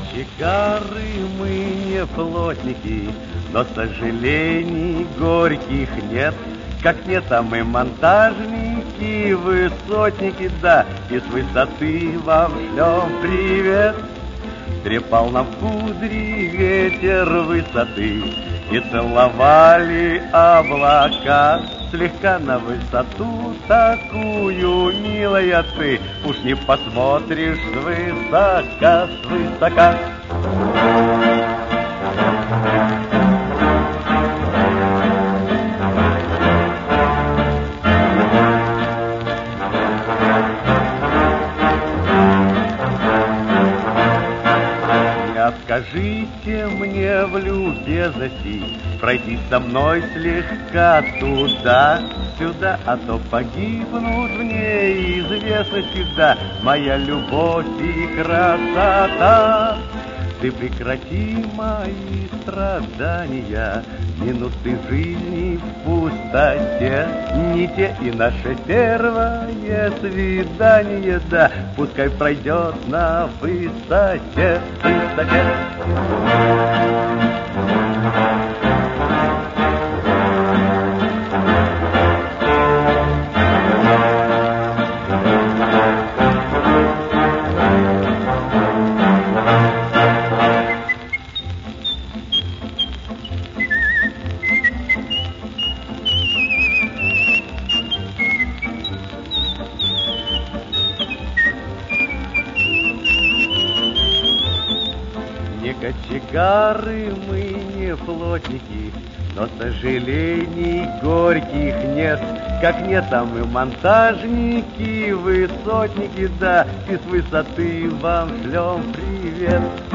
кочегары мы не плотники, но сожалений горьких нет. Как нет, а мы монтажники, высотники, да, и с высоты вам шлем привет. Трепал нам кудри ветер высоты, и целовали облака. Слегка на высоту такую, милая ты, уж не посмотришь свысока, свысока. Скажите мне в любезности пройти со мной слегка туда-сюда, а то погибнут в неизвестности, да, моя любовь и красота. Ты прекрати мои страдания, минуты жизни в пустоте, не те и наше первое свидание, да, пускай пройдет на высоте, высоте. Не кочегары мы, не плотники, но сожалений горьких нет. Как нет, а мы монтажники, высотники, да, и с высоты вам шлем привет.